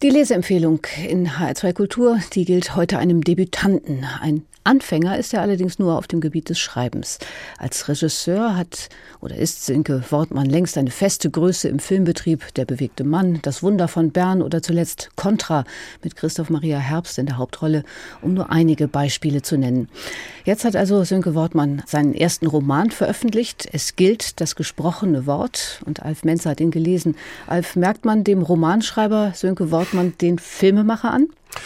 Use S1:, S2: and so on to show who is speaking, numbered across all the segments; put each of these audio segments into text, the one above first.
S1: Die Leseempfehlung in HR2 Kultur, die gilt heute einem Debütanten. Ein Anfänger ist er allerdings nur auf dem Gebiet des Schreibens. Als Regisseur ist Sönke Wortmann längst eine feste Größe im Filmbetrieb. Der bewegte Mann, Das Wunder von Bern oder zuletzt Contra mit Christoph Maria Herbst in der Hauptrolle, um nur einige Beispiele zu nennen. Jetzt hat also Sönke Wortmann seinen ersten Roman veröffentlicht. Es gilt das gesprochene Wort und Alf Menzer hat ihn gelesen. Alf, merkt man dem Romanschreiber Sönke Wortmann den Filmemacher an?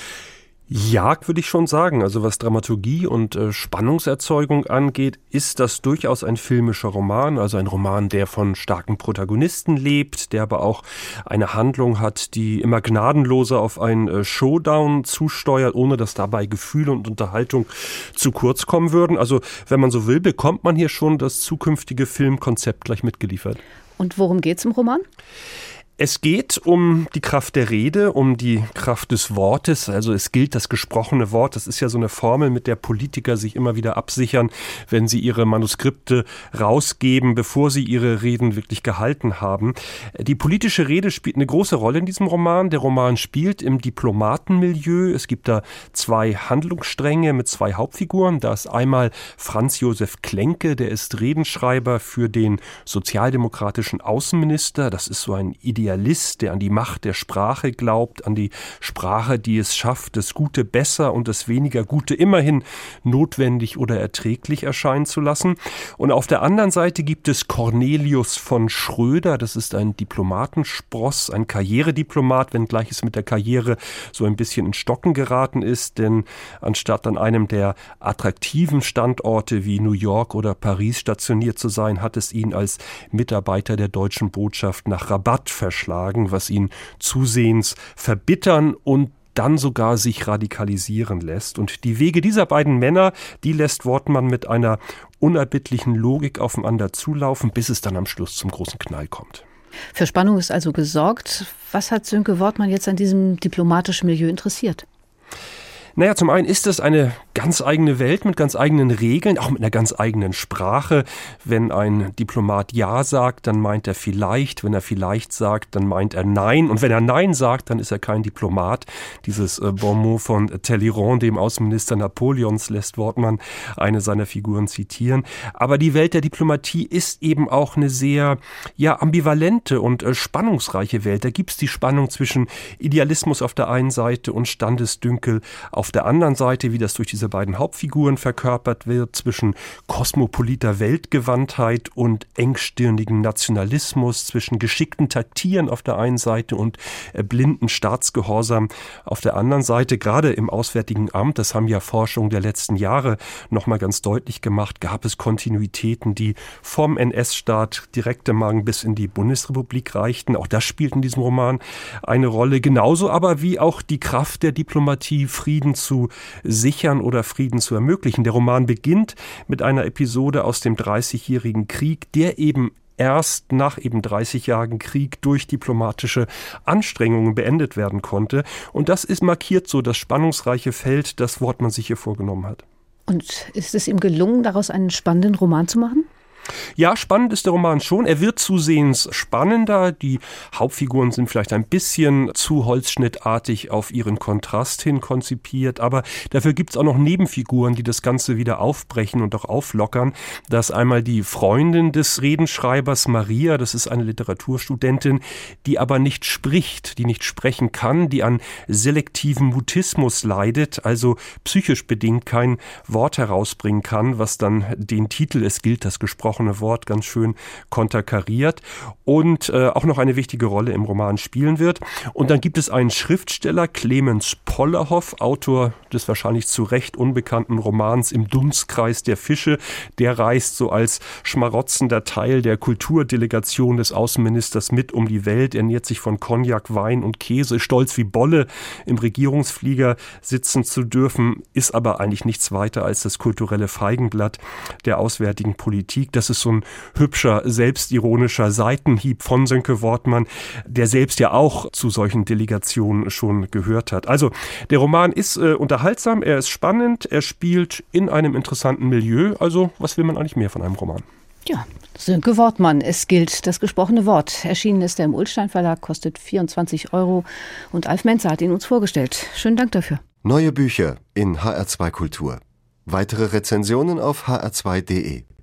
S2: Ja, würde ich schon sagen. Also was Dramaturgie und Spannungserzeugung angeht, ist das durchaus ein filmischer Roman. Also ein Roman, der von starken Protagonisten lebt, der aber auch eine Handlung hat, die immer gnadenloser auf einen Showdown zusteuert, ohne dass dabei Gefühle und Unterhaltung zu kurz kommen würden. Also wenn man so will, bekommt man hier schon das zukünftige Filmkonzept gleich mitgeliefert.
S1: Und worum geht's im Roman?
S2: Es geht um die Kraft der Rede, um die Kraft des Wortes. Also es gilt das gesprochene Wort. Das ist ja so eine Formel, mit der Politiker sich immer wieder absichern, wenn sie ihre Manuskripte rausgeben, bevor sie ihre Reden wirklich gehalten haben. Die politische Rede spielt eine große Rolle in diesem Roman. Der Roman spielt im Diplomatenmilieu. Es gibt da zwei Handlungsstränge mit zwei Hauptfiguren. Da ist einmal Franz Josef Klenke, der ist Redenschreiber für den sozialdemokratischen Außenminister. Das ist so ein Idealist, der an die Macht der Sprache glaubt, an die Sprache, die es schafft, das Gute besser und das weniger Gute immerhin notwendig oder erträglich erscheinen zu lassen. Und auf der anderen Seite gibt es Cornelius von Schröder, das ist ein Diplomatenspross, ein Karrierediplomat, wenngleich es mit der Karriere so ein bisschen in Stocken geraten ist, denn anstatt an einem der attraktiven Standorte wie New York oder Paris stationiert zu sein, hat es ihn als Mitarbeiter der deutschen Botschaft nach Rabat verschlagen, was ihn zusehends verbittern und dann sogar sich radikalisieren lässt. Und die Wege dieser beiden Männer, die lässt Wortmann mit einer unerbittlichen Logik aufeinander zulaufen, bis es dann am Schluss zum großen Knall kommt.
S1: Für Spannung ist also gesorgt. Was hat Sönke Wortmann jetzt an diesem diplomatischen Milieu interessiert?
S2: Naja, zum einen ist es eine ganz eigene Welt mit ganz eigenen Regeln, auch mit einer ganz eigenen Sprache. Wenn ein Diplomat Ja sagt, dann meint er vielleicht. Wenn er vielleicht sagt, dann meint er Nein. Und wenn er Nein sagt, dann ist er kein Diplomat. Dieses Bonmot von Talleyrand, dem Außenminister Napoleons, lässt Wortmann eine seiner Figuren zitieren. Aber die Welt der Diplomatie ist eben auch eine sehr ambivalente und spannungsreiche Welt. Da gibt es die Spannung zwischen Idealismus auf der einen Seite und Standesdünkel auf der anderen Seite, wie das durch diese beiden Hauptfiguren verkörpert wird, zwischen kosmopoliter Weltgewandtheit und engstirnigem Nationalismus, zwischen geschickten Taktieren auf der einen Seite und blinden Staatsgehorsam auf der anderen Seite. Gerade im Auswärtigen Amt, das haben ja Forschungen der letzten Jahre nochmal ganz deutlich gemacht, gab es Kontinuitäten, die vom NS-Staat direkt im Magen bis in die Bundesrepublik reichten. Auch das spielt in diesem Roman eine Rolle. Genauso aber wie auch die Kraft der Diplomatie, Frieden zu sichern oder Frieden zu ermöglichen. Der Roman beginnt mit einer Episode aus dem 30-jährigen Krieg, der eben erst nach eben 30 Jahren Krieg durch diplomatische Anstrengungen beendet werden konnte. Und das ist markiert so das spannungsreiche Feld, das Wortmann sich hier vorgenommen hat.
S1: Und ist es ihm gelungen, daraus einen spannenden Roman zu machen?
S2: Ja, spannend ist der Roman schon. Er wird zusehends spannender. Die Hauptfiguren sind vielleicht ein bisschen zu holzschnittartig auf ihren Kontrast hin konzipiert. Aber dafür gibt es auch noch Nebenfiguren, die das Ganze wieder aufbrechen und auch auflockern. Das ist einmal die Freundin des Redenschreibers Maria. Das ist eine Literaturstudentin, die aber nicht spricht, die nicht sprechen kann, die an selektivem Mutismus leidet, also psychisch bedingt kein Wort herausbringen kann, was dann den Titel "Es gilt das gesprochene Wort" ganz schön konterkariert und auch noch eine wichtige Rolle im Roman spielen wird. Und dann gibt es einen Schriftsteller, Clemens Pollerhoff, Autor des wahrscheinlich zu Recht unbekannten Romans Im Dunstkreis der Fische. Der reist so als schmarotzender Teil der Kulturdelegation des Außenministers mit um die Welt. Er ernährt sich von Cognac, Wein und Käse, stolz wie Bolle im Regierungsflieger sitzen zu dürfen, ist aber eigentlich nichts weiter als das kulturelle Feigenblatt der auswärtigen Politik. Das ist so ein hübscher, selbstironischer Seitenhieb von Sönke Wortmann, der selbst ja auch zu solchen Delegationen schon gehört hat. Also der Roman ist unterhaltsam, er ist spannend, er spielt in einem interessanten Milieu. Also was will man eigentlich mehr von einem Roman?
S1: Ja, Sönke Wortmann, es gilt das gesprochene Wort. Erschienen ist er im Ullstein Verlag, kostet 24 € und Alf Menzer hat ihn uns vorgestellt. Schönen Dank dafür.
S3: Neue Bücher in HR2 Kultur. Weitere Rezensionen auf hr2.de.